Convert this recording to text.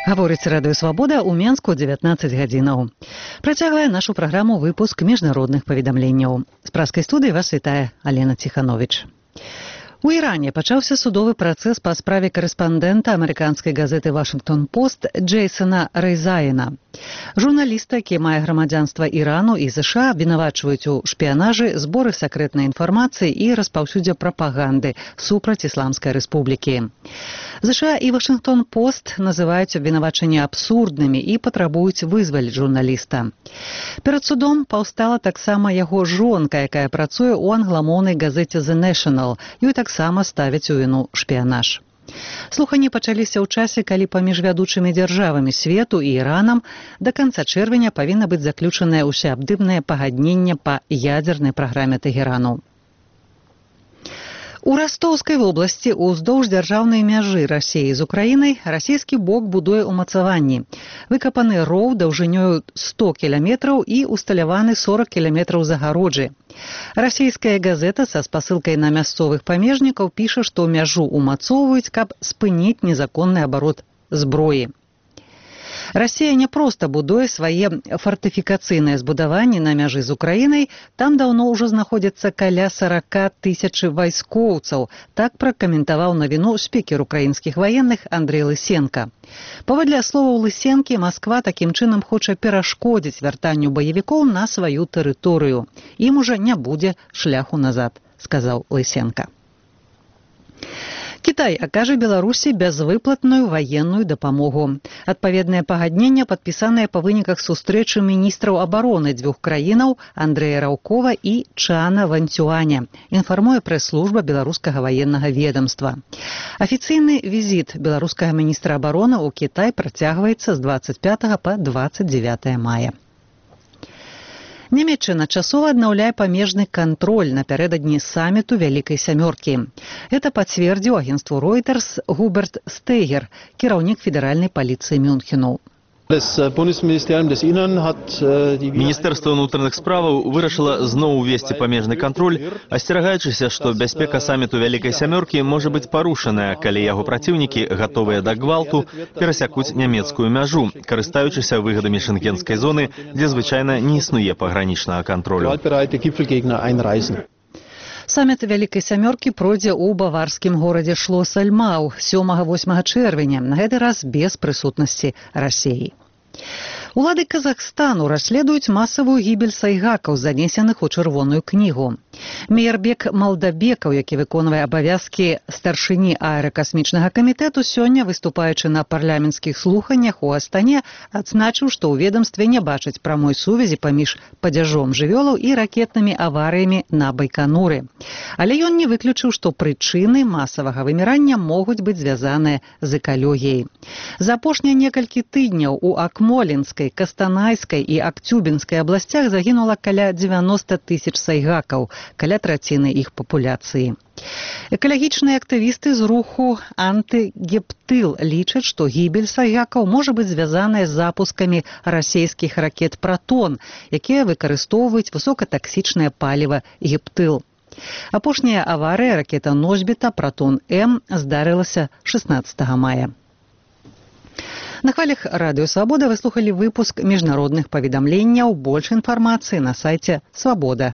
Гаворыць радыё «Свабода» ў Менску 19 гадзінаў. Працягвае нашу праграму выпуск міжнародных паведамленняў. З праскай студыі вас вітае Алена Ціхановіч. У Іране пачаўся судовы працэс па справе корэспандэнта амерыканскай газеты «Вашингтон-Пост» Джейсона Рейзаена. Журналіста, які мае грамадзянства Ірану і ЗША, абвінавачваюць у шпіянажы, зборы сакрэтнай інфармацыі і распаўсюдзе прапаганды супраць Ісламскай рэспублікі. ЗША і «Вашингтон-Пост» называюць абвінавачанні абсурднымі і патрабуюць вызваліць журналіста. Перад судом паўстала таксама яго жонка, якая працуе ў англамоўнай газеце «The National», ёй таксама ставяць у віну шпіянаж. Слуханні пачаліся ў часе, калі паміж вядучымі дзяржавамі свету і Іранам да канца чэрвеня павінна быць заключанае ўсеабдымнае пагадненне па ядзернай праграме Тэгэрану. У Растоўскай вобласці ўздоўж дзяржаўнай мяжы Расіі з Украінай расійскі бок будуе ўмацаванні. Выкапаны роў даўжынёю 100 кіламетраў і усталяваны 40 кіламетраў загароджы. Расійская газета са спасылкай на мясцовых памежнікаў піша, што мяжу ўмацоўваюць, каб спыніць незаконны абарот зброі. Расія не проста будуе свае фартыфікацыйныя збудаванні на мяжы з Украінай, там даўно ўжо знаходзяцца каля 40 тысяч вайскоўцаў, так пракаментаваў навіну спікер украінскіх ваенных Андрэй Лысенка. Паводле словаў Лысенкі, Масква такім чынам хоча перашкодзіць вяртанню баевікоў на сваю тэрыторыю. Ім ужо не будзе шляху назад, сказаў Лысенка. Кітай акажа Беларусі бязвыплатную ваенную дапамогу. Адпаведнае пагадненне падпісанае па выніках сустрэчы міністраў абароны дзвюх краінаў Андрэя Раўкова і Чана Ванцюаня, інфармуе прэс-служба беларускага ваеннага ведамства. Афіцыйны візіт беларускага міністра абароны ў Кітай працягваецца з 25 па 29 мая. Нямецчына часова аднаўляе памежны кантроль напярэдадні саміту Вялікай сямёркі. Гэта пацвердзіў агенцтву Reuters Губерт Стейгер, кіраўнік федэральнай паліцыі Мюнхену. Міністэрства ўнутраных справаў вырашыла зноў увесці памежны кантроль, асцерагаючыся, што бяспека саміту Вялікай сямёркі можа быць парушаная, калі яго праціўнікі, гатовыя да гвалту, перасякуць нямецкую мяжу, карыстаючыся выгадамі шэнгенскай зоны, дзе звычайна не існуе пагранічнага кантролю. Саміт Вялікай сямёркі пройдзе ў баварскім горадзе Шлос-Альмау 7-8 чэрвеня, на гэты раз без прысутнасці Расіі. Улады Казахстану расследуюць масавую гібель сайгакаў, занесеных у чырвоную кнігу. Мейербек Малдабекаў, які выконвае абавязкі старшыні аэракасмічнага камітэту, сёння, выступаючы на парламенцкіх слуханнях у Астане, адзначыў, што ў ведамстве не бачаць прамой сувязі паміж падзяжом жывёлаў і ракетнымі аварыямі на Байкануры. Але ён не выключыў, што прычыны масавага вымірання могуць быць звязаныя з экалогіяй. За апошнія некалькі тыдняў у Акмолінскай, Кастанайскай і Акцюбінскай абласцях загінула каля 90 тысяч сайгакаў, каля траціны іх папуляцыі. Экалагічныя актывісты з руху антыгептыл лічаць, што гібель сайгакаў можа быць звязаная з запускамі расійскіх ракет «Пратон», якія выкарыстоўваюць высокатаксічнае паліва гептыл. Апошняя аварыя ракета-носьбіта «Пратон-М» здарылася 16 мая. На хвалях радыё «Свабода» вы слухалі выпуск міжнародных паведамленняў. Больш інфармацыі на сайце «Свабода».